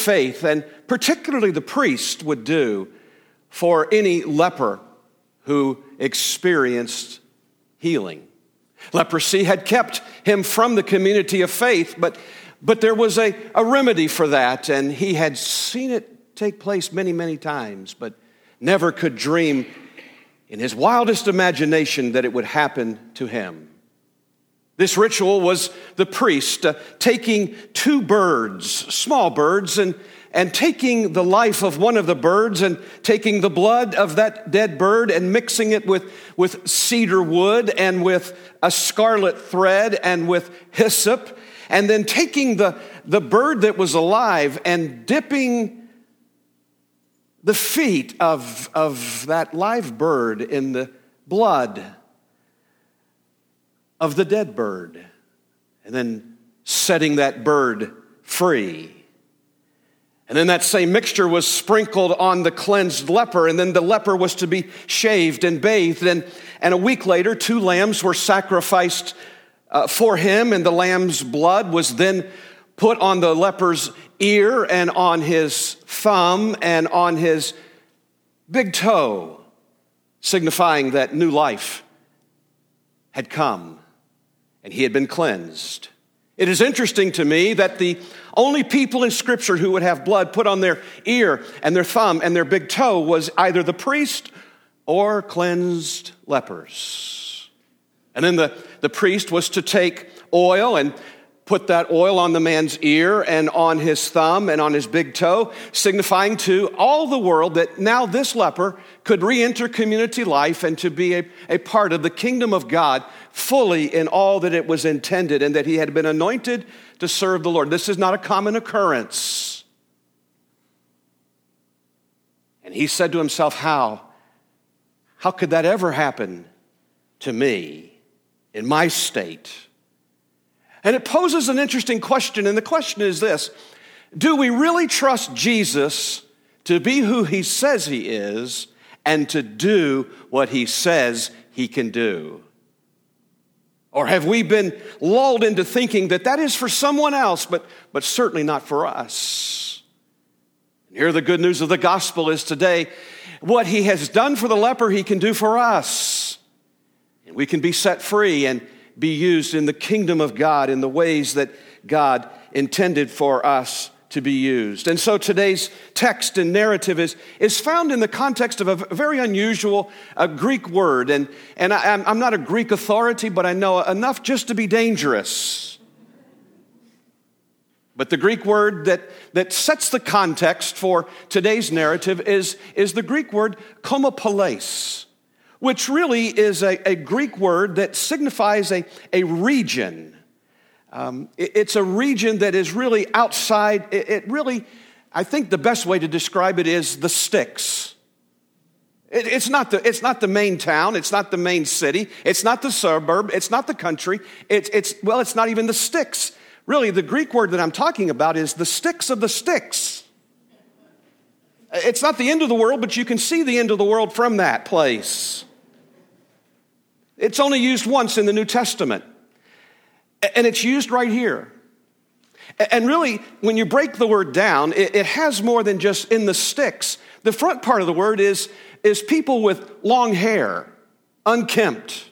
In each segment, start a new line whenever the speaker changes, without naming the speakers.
faith, and particularly the priest, would do for any leper who experienced healing. Leprosy had kept him from the community of faith, but there was a remedy for that, and he had seen it take place many, many times, but never could dream in his wildest imagination that it would happen to him. This ritual was the priest taking two birds, small birds, and taking the life of one of the birds and taking the blood of that dead bird and mixing it with cedar wood and with a scarlet thread and with hyssop, and then taking the bird that was alive and dipping the feet of that live bird in the blood of the dead bird, and then setting that bird free. And then that same mixture was sprinkled on the cleansed leper, and then the leper was to be shaved and bathed, and a week later 2 lambs were sacrificed for him, and the lamb's blood was then put on the leper's ear and on his thumb and on his big toe, signifying that new life had come and he had been cleansed. It is interesting to me that the only people in Scripture who would have blood put on their ear and their thumb and their big toe was either the priest or cleansed lepers. And then the priest was to take oil and put that oil on the man's ear and on his thumb and on his big toe, signifying to all the world that now this leper could re-enter community life and to be a part of the kingdom of God fully in all that it was intended, and that he had been anointed to serve the Lord. This is not a common occurrence. And he said to himself, how could that ever happen to me in my state? And it poses an interesting question, and the question is this: do we really trust Jesus to be who he says he is and to do what he says he can do? Or have we been lulled into thinking that is for someone else, but certainly not for us? And here the good news of the gospel is today, what he has done for the leper, he can do for us. And we can be set free and be used in the kingdom of God in the ways that God intended for us to be used. And so today's text and narrative is found in the context of a very unusual Greek word. And I'm not a Greek authority, but I know enough just to be dangerous. But the Greek word that sets the context for today's narrative is the Greek word komopoles, which really is a Greek word that signifies a region. It's a region that is really outside. It really, I think the best way to describe it is the sticks. It's not the main town. It's not the main city. It's not the suburb. It's not the country. It's not even the sticks. Really, the Greek word that I'm talking about is the sticks of the sticks. It's not the end of the world, but you can see the end of the world from that place. It's only used once in the New Testament. And it's used right here. And really, when you break the word down, it has more than just in the sticks. The front part of the word is people with long hair, unkempt.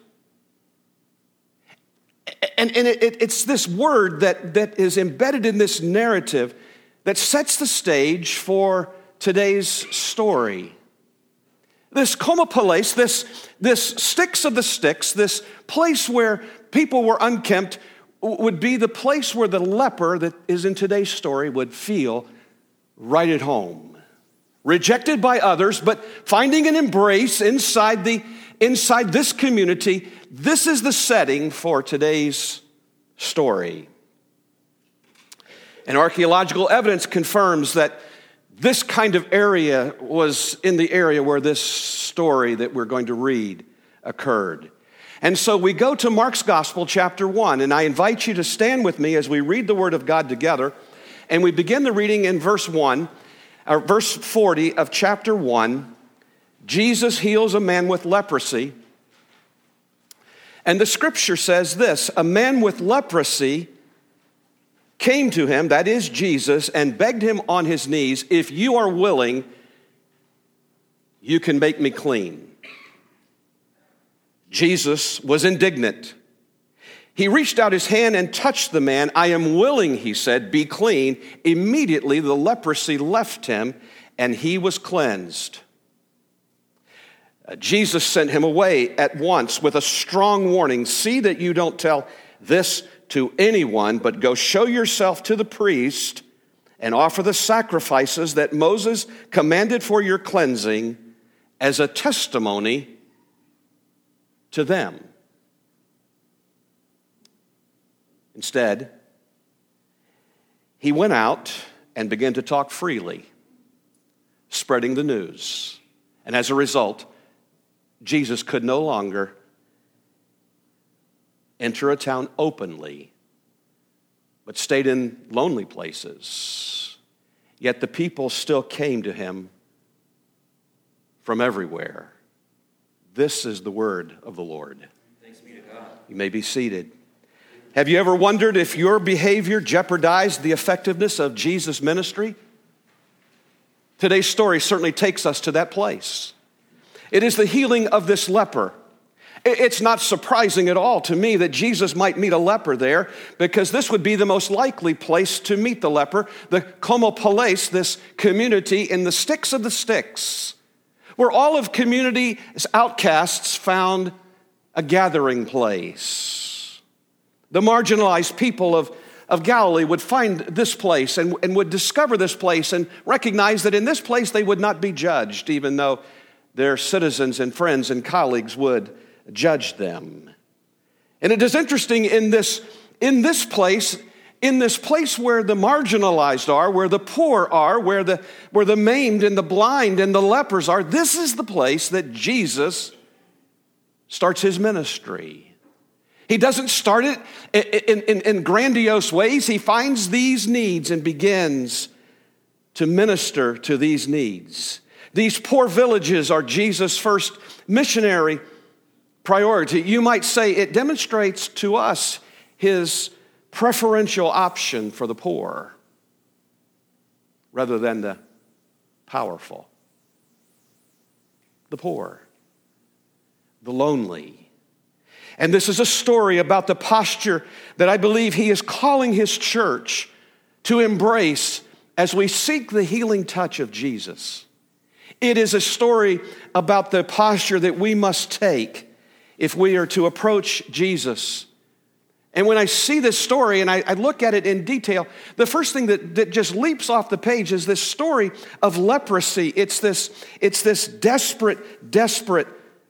And it's this word that is embedded in this narrative that sets the stage for today's story. This komopoles, this sticks of the sticks, this place where people were unkempt, would be the place where the leper that is in today's story would feel right at home. Rejected by others, but finding an embrace inside this community. This is the setting for today's story. And archaeological evidence confirms that this kind of area was in the area where this story that we're going to read occurred. And so we go to Mark's Gospel, chapter 1, and I invite you to stand with me as we read the Word of God together. And we begin the reading in verse 40 of chapter 1. Jesus heals a man with leprosy. And the Scripture says this: a man with leprosy came to him, that is Jesus, and begged him on his knees, "If you are willing, you can make me clean." Jesus was indignant. He reached out his hand and touched the man. "I am willing," he said, "be clean." Immediately the leprosy left him, and he was cleansed. Jesus sent him away at once with a strong warning. "See that you don't tell this to anyone, but go show yourself to the priest and offer the sacrifices that Moses commanded for your cleansing as a testimony to them." Instead, he went out and began to talk freely, spreading the news. And as a result, Jesus could no longer enter a town openly, but stayed in lonely places. Yet the people still came to him from everywhere. This is the word of the Lord.
Thanks be to God.
You may be seated. Have you ever wondered if your behavior jeopardized the effectiveness of Jesus' ministry? Today's story certainly takes us to that place. It is the healing of this leper. It's not surprising at all to me that Jesus might meet a leper there, because this would be the most likely place to meet the leper, the Comopales, this community in the sticks of the sticks, where all of community's outcasts found a gathering place. The marginalized people of Galilee would find this place and would discover this place and recognize that in this place they would not be judged, even though their citizens and friends and colleagues would judge them. And it is interesting in this place where the marginalized are, where the poor are, where the maimed and the blind and the lepers are, this is the place that Jesus starts his ministry. He doesn't start it in grandiose ways. He finds these needs and begins to minister to these needs. These poor villages are Jesus' first missionary priority. You might say it demonstrates to us his preferential option for the poor rather than the powerful. The poor, the lonely. And this is a story about the posture that I believe he is calling his church to embrace as we seek the healing touch of Jesus. It is a story about the posture that we must take if we are to approach Jesus. And when I see this story and I look at it in detail, the first thing that just leaps off the page is this story of leprosy. It's this desperate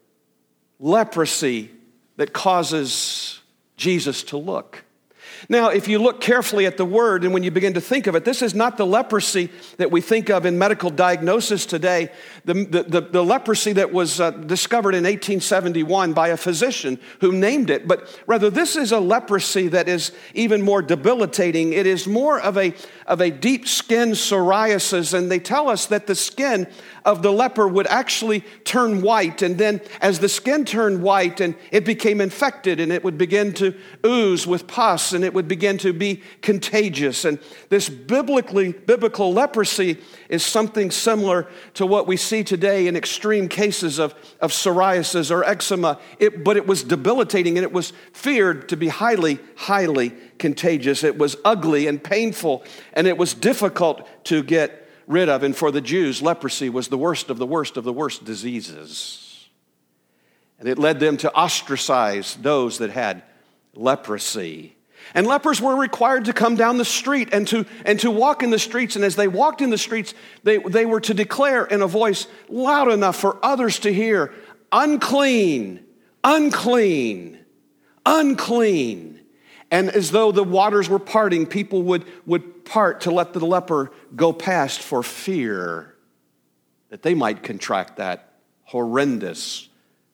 leprosy that causes Jesus to look. Now, if you look carefully at the word and when you begin to think of it, this is not the leprosy that we think of in medical diagnosis today, the leprosy that was discovered in 1871 by a physician who named it, but rather this is a leprosy that is even more debilitating. It is more of a deep skin psoriasis, and they tell us that the skin of the leper would actually turn white, and then as the skin turned white and it became infected, and it would begin to ooze with pus, and it would begin to be contagious. And this biblical leprosy is something similar to what we see today in extreme cases of psoriasis or eczema, but it was debilitating, and it was feared to be highly contagious. It was ugly and painful, and it was difficult to get rid of. And for the Jews, leprosy was the worst of the worst diseases. And it led them to ostracize those that had leprosy. And lepers were required to come down the street and to walk in the streets. And as they walked in the streets, they were to declare in a voice loud enough for others to hear, "Unclean, unclean, unclean." And as though the waters were parting, people would part to let the leper go past for fear that they might contract that horrendous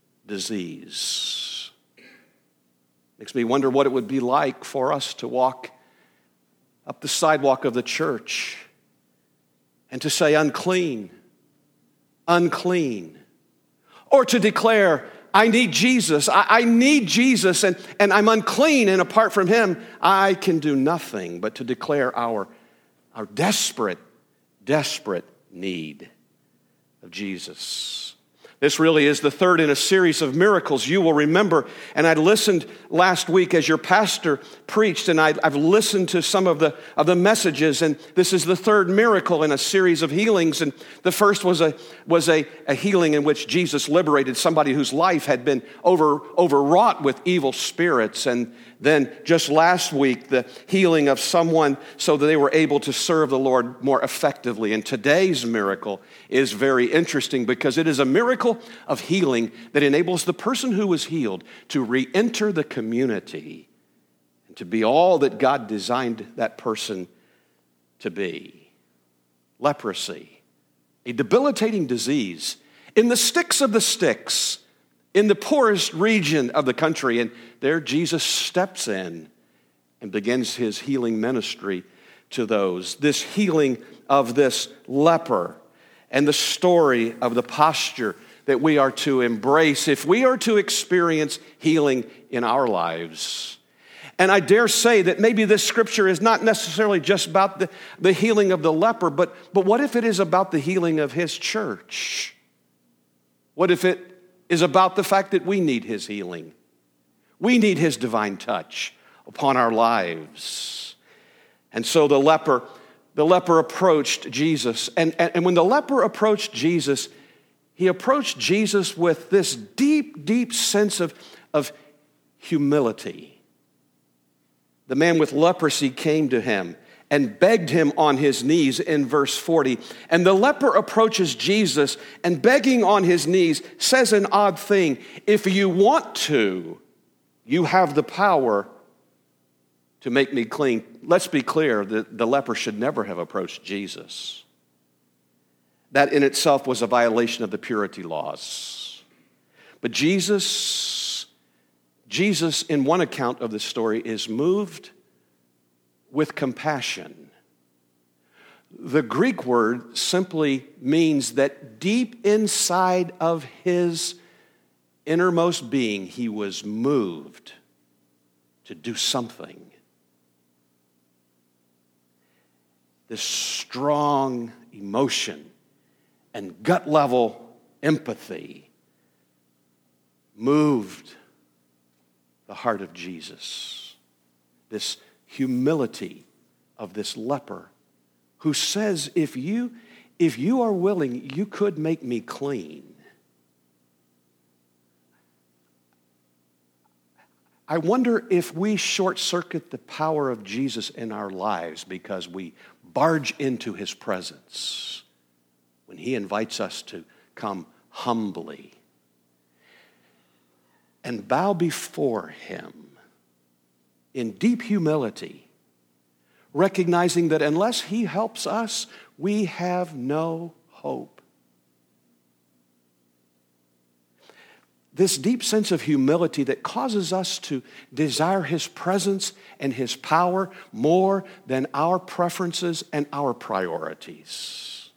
disease. Makes me wonder what it would be like for us to walk up the sidewalk of the church and to say, "Unclean, unclean," or to declare, I need Jesus. I need Jesus, and I'm unclean, and apart from him, I can do nothing but to declare our desperate, desperate need of Jesus. This really is the third in a series of miracles. You will remember, and I listened last week as your pastor preached, and I've listened to some of the messages, and this is the third miracle in a series of healings. And the first was a healing in which Jesus liberated somebody whose life had been overwrought with evil spirits. And then just last week, the healing of someone so that they were able to serve the Lord more effectively. And today's miracle is very interesting because it is a miracle of healing that enables the person who was healed to re-enter the community and to be all that God designed that person to be. Leprosy, a debilitating disease in the sticks of the sticks, in the poorest region of the country. And there Jesus steps in and begins his healing ministry to those. This healing of this leper and the story of the posture that we are to embrace if we are to experience healing in our lives. And I dare say that maybe this scripture is not necessarily just about the healing of the leper, but what if it is about the healing of his church? What if it is about the fact that we need his healing? We need his divine touch upon our lives. And so the leper approached Jesus. And when the leper approached Jesus, he approached Jesus with this deep, deep sense of humility. The man with leprosy came to him and begged him on his knees in verse 40. And the leper approaches Jesus and begging on his knees says an odd thing. If you want to, you have the power to make me clean. Let's be clear, the leper should never have approached Jesus. That in itself was a violation of the purity laws. But Jesus in one account of the story is moved with compassion. The Greek word simply means that deep inside of his innermost being, he was moved to do something. This strong emotion and gut level empathy moved the heart of Jesus. This humility of this leper who says, if you are willing, you could make me clean. I wonder if we short-circuit the power of Jesus in our lives because we barge into his presence when he invites us to come humbly and bow before him in deep humility, recognizing that unless he helps us, we have no hope. This deep sense of humility that causes us to desire his presence and his power more than our preferences and our priorities.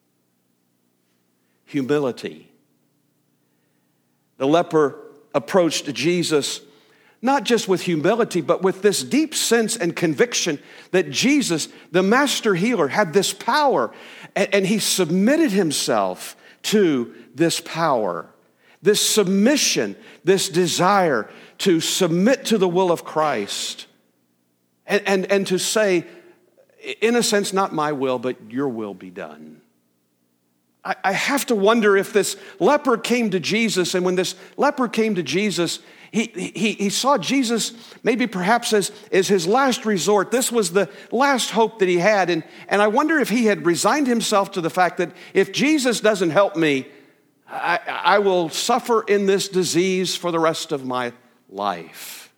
Humility. The leper approached Jesus not just with humility, but with this deep sense and conviction that Jesus, the master healer, had this power, and he submitted himself to this power, this submission, this desire to submit to the will of Christ, and to say, in a sense, not my will, but your will be done. I have to wonder if this leper came to Jesus, and when this leper came to Jesus, he saw Jesus maybe perhaps as his last resort. This was the last hope that he had. And I wonder if he had resigned himself to the fact that if Jesus doesn't help me, I will suffer in this disease for the rest of my life.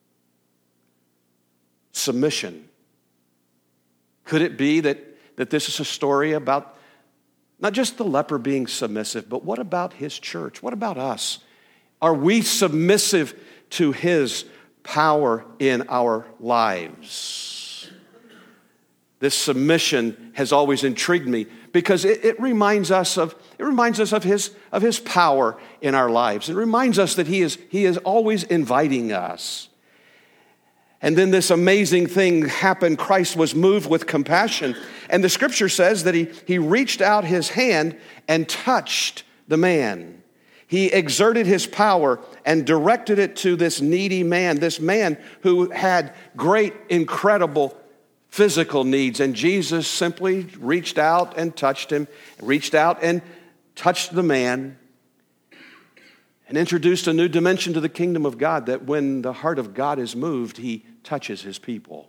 Submission. Could it be that this is a story about not just the leper being submissive, but what about his church? What about us? Are we submissive to his power in our lives? This submission has always intrigued me because it reminds us of his power in our lives. It reminds us that he is always inviting us. And then this amazing thing happened. Christ was moved with compassion. And the scripture says that he reached out his hand and touched the man. He exerted his power and directed it to this needy man, this man who had great, incredible physical needs. And Jesus simply reached out and touched him, reached out and touched the man, and introduced a new dimension to the kingdom of God, that when the heart of God is moved, he touches his people.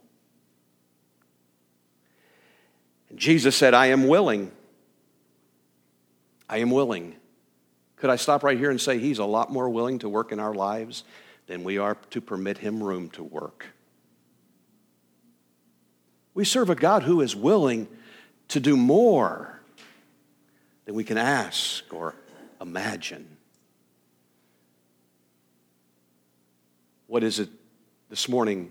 And Jesus said, I am willing. I am willing. Could I stop right here and say he's a lot more willing to work in our lives than we are to permit him room to work? We serve a God who is willing to do more than we can ask or imagine. What is it this morning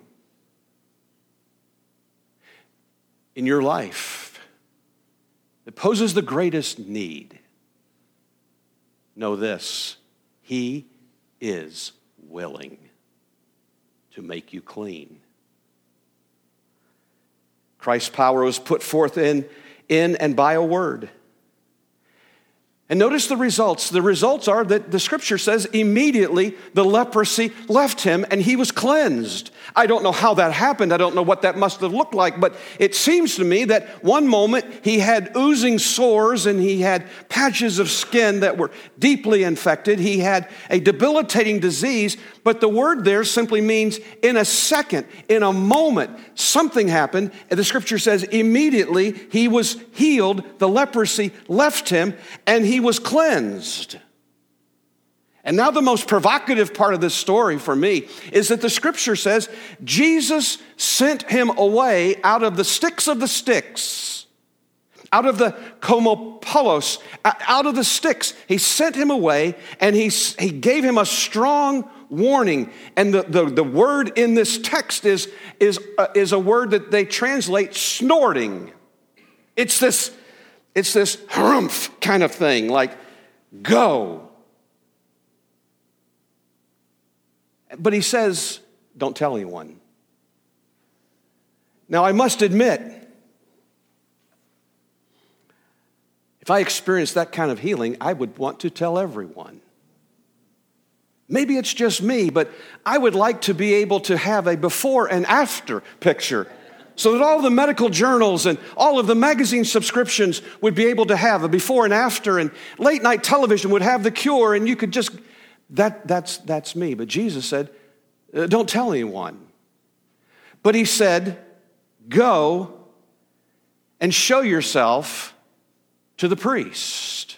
in your life that poses the greatest need? Know this: he is willing to make you clean. Christ's power was put forth in and by a word. And notice the results. The results are that the scripture says immediately the leprosy left him and he was cleansed. I don't know how that happened. I don't know what that must have looked like, but it seems to me that one moment he had oozing sores and he had patches of skin that were deeply infected. He had a debilitating disease, but the word there simply means in a second, in a moment, something happened. And the scripture says immediately he was healed, the leprosy left him, and he was cleansed. And now the most provocative part of this story for me is that the scripture says Jesus sent him away out of the sticks, out of the komopolos, out of the sticks. He sent him away, and he gave him a strong warning. And the word in this text is a word that they translate snorting. It's this harumph kind of thing, like go. But he says, don't tell anyone. Now, I must admit, if I experienced that kind of healing, I would want to tell everyone. Maybe it's just me, but I would like to be able to have a before and after picture so that all the medical journals and all of the magazine subscriptions would be able to have a before and after, and late night television would have the cure, and you could just, that's me. But Jesus said, don't tell anyone. But he said, go and show yourself to the priest.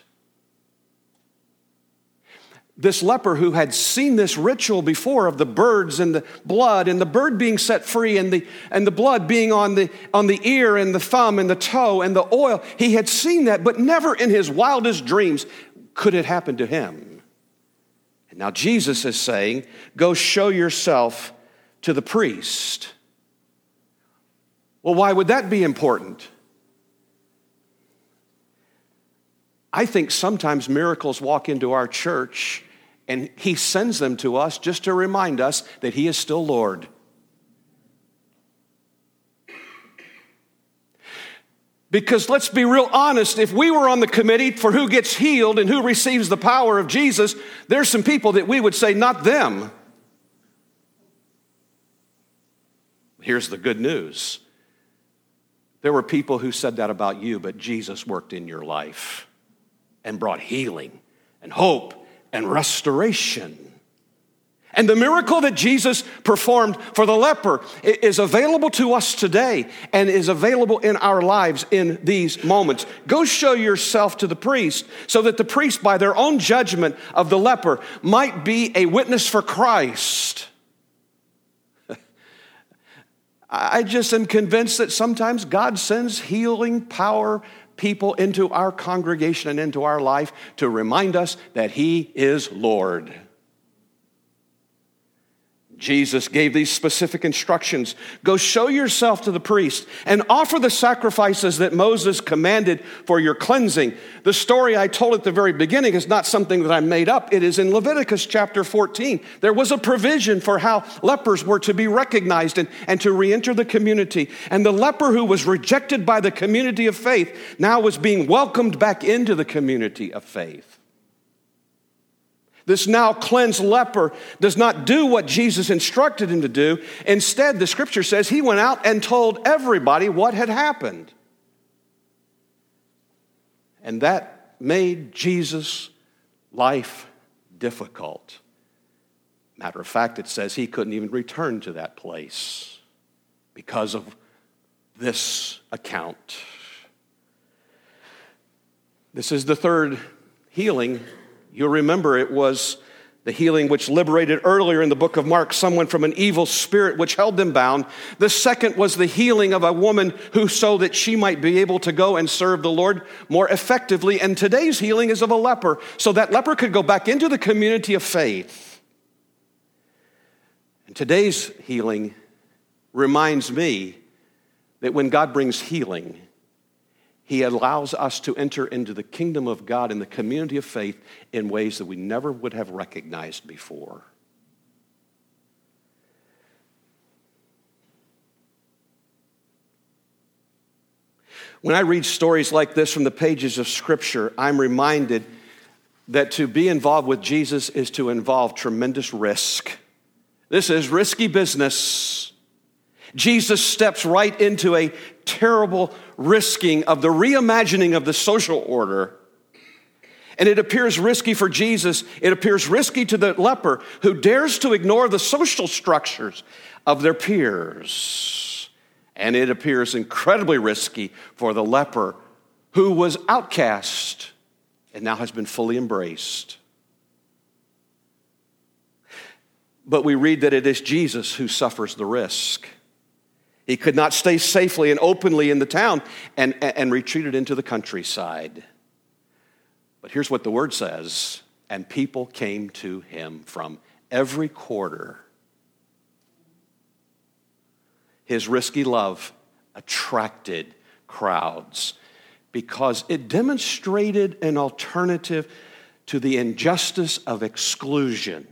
This leper who had seen this ritual before of the birds and the blood and the bird being set free and the blood being on the ear and the thumb and the toe and the oil, he had seen that, but never in his wildest dreams could it happen to him. And now Jesus is saying, go show yourself to the priest. Well, why would that be important? I think sometimes miracles walk into our church and he sends them to us just to remind us that he is still Lord. Because let's be real honest, if we were on the committee for who gets healed and who receives the power of Jesus, there's some people that we would say, not them. Here's the good news. There were people who said that about you, but Jesus worked in your life and brought healing and hope and restoration. And the miracle that Jesus performed for the leper is available to us today and is available in our lives in these moments. Go show yourself to the priest so that the priest, by their own judgment of the leper, might be a witness for Christ. I just am convinced that sometimes God sends healing power people into our congregation and into our life to remind us that he is Lord. Jesus gave these specific instructions. Go show yourself to the priest and offer the sacrifices that Moses commanded for your cleansing. The story I told at the very beginning is not something that I made up. It is in Leviticus chapter 14. There was a provision for how lepers were to be recognized and to re-enter the community. And the leper who was rejected by the community of faith now was being welcomed back into the community of faith. This now cleansed leper does not do what Jesus instructed him to do. Instead, the scripture says he went out and told everybody what had happened. And that made Jesus' life difficult. Matter of fact, it says he couldn't even return to that place because of this account. This is the third healing. You'll remember it was the healing which liberated earlier in the book of Mark someone from an evil spirit which held them bound. The second was the healing of a woman who so that she might be able to go and serve the Lord more effectively. And today's healing is of a leper, so that leper could go back into the community of faith. And today's healing reminds me that when God brings healing, He allows us to enter into the kingdom of God and the community of faith in ways that we never would have recognized before. When I read stories like this from the pages of Scripture, I'm reminded that to be involved with Jesus is to involve tremendous risk. This is risky business. Jesus steps right into a terrible risking of the reimagining of the social order. And it appears risky for Jesus. It appears risky to the leper who dares to ignore the social structures of their peers. And it appears incredibly risky for the leper who was outcast and now has been fully embraced. But we read that it is Jesus who suffers the risk. He could not stay safely and openly in the town and retreated into the countryside. But here's what the word says, and people came to him from every quarter. His risky love attracted crowds because it demonstrated an alternative to the injustice of exclusion.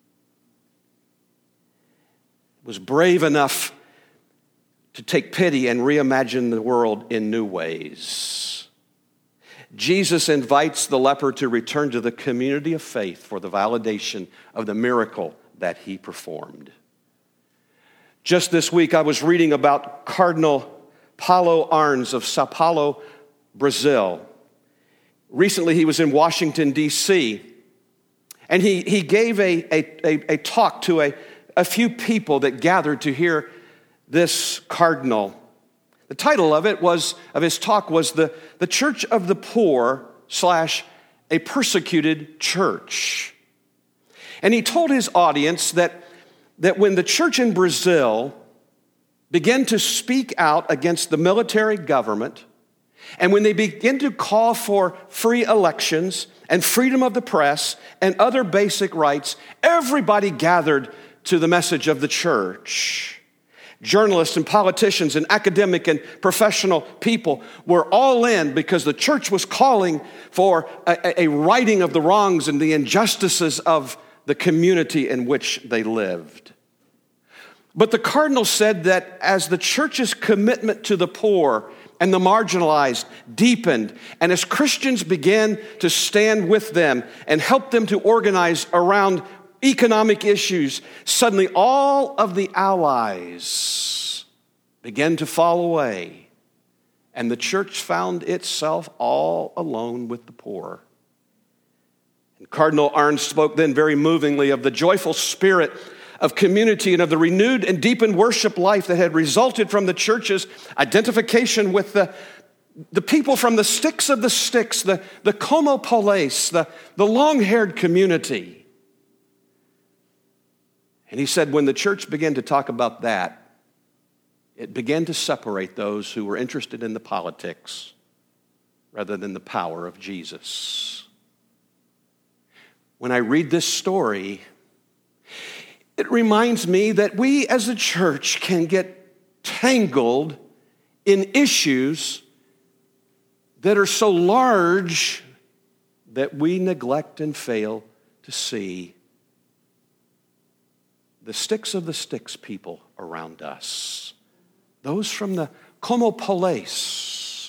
It was brave enough to take pity and reimagine the world in new ways. Jesus invites the leper to return to the community of faith for the validation of the miracle that he performed. Just this week, I was reading about Cardinal Paulo Arns of Sao Paulo, Brazil. Recently, he was in Washington, D.C., and he gave a talk to a few people that gathered to hear this cardinal. The title of his talk was the Church of the Poor / a Persecuted Church. And he told his audience that when the church in Brazil began to speak out against the military government, and when they began to call for free elections and freedom of the press and other basic rights, everybody gathered to the message of the church. Journalists and politicians and academic and professional people were all in because the church was calling for a righting of the wrongs and the injustices of the community in which they lived. But the cardinal said that as the church's commitment to the poor and the marginalized deepened, and as Christians began to stand with them and help them to organize around economic issues, suddenly all of the allies began to fall away, and the church found itself all alone with the poor. And Cardinal Arns spoke then very movingly of the joyful spirit of community and of the renewed and deepened worship life that had resulted from the church's identification with the people from the sticks of the sticks, the como polis, the long-haired community. And he said when the church began to talk about that, it began to separate those who were interested in the politics rather than the power of Jesus. When I read this story, It reminds me that we as a church can get tangled in issues that are so large that we neglect and fail to see the sticks of the sticks people around us, those from the Comopolis.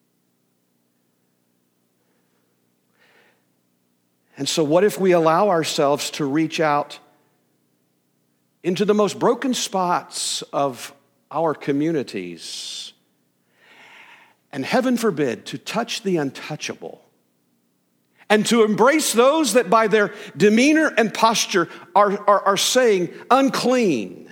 And so what if we allow ourselves to reach out into the most broken spots of our communities, and heaven forbid, to touch the untouchable, and to embrace those that by their demeanor and posture are saying unclean?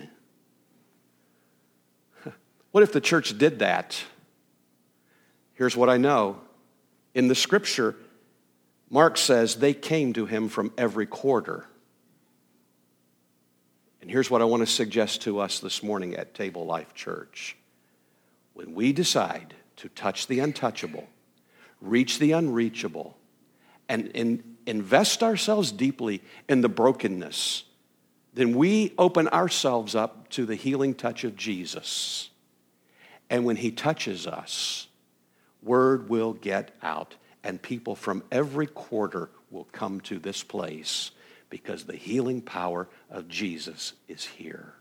What if the church did that? Here's what I know. In the scripture, Mark says they came to him from every quarter. And here's what I want to suggest to us this morning at Table Life Church. When we decide to touch the untouchable, reach the unreachable, and invest ourselves deeply in the brokenness, then we open ourselves up to the healing touch of Jesus. And when he touches us, word will get out, and people from every quarter will come to this place, because the healing power of Jesus is here.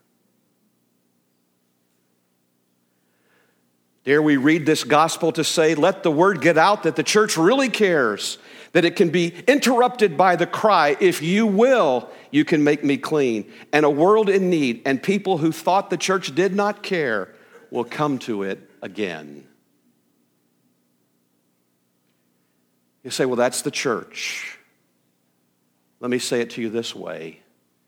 Dare we read this gospel to say, let the word get out that the church really cares, that it can be interrupted by the cry, if you will, you can make me clean. And a world in need and people who thought the church did not care will come to it again. You say, well, that's the church. Let me say it to you this way.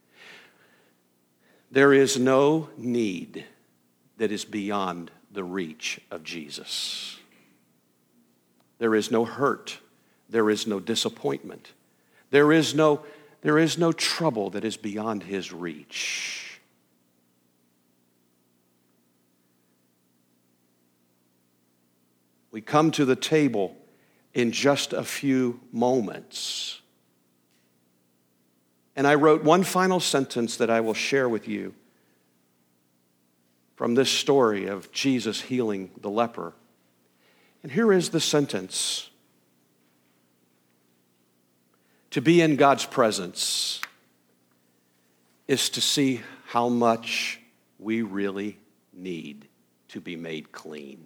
There is no need that is beyond the reach of Jesus. There is no hurt. There is no disappointment. There is no trouble that is beyond his reach. We come to the table in just a few moments. And I wrote one final sentence that I will share with you from this story of Jesus healing the leper. And here is the sentence. To be in God's presence is to see how much we really need to be made clean.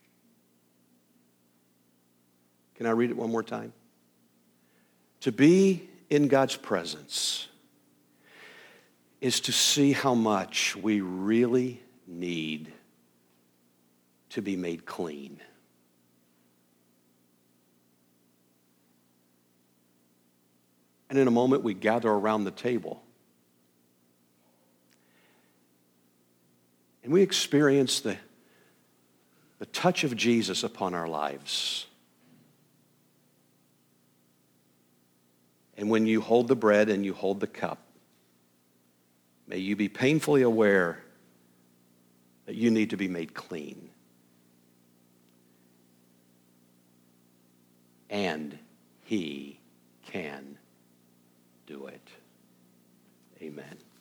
Can I read it one more time? To be in God's presence is to see how much we really need to be made clean. And in a moment, we gather around the table and we experience the touch of Jesus upon our lives. And when you hold the bread and you hold the cup, may you be painfully aware that you need to be made clean. And he can do it. Amen.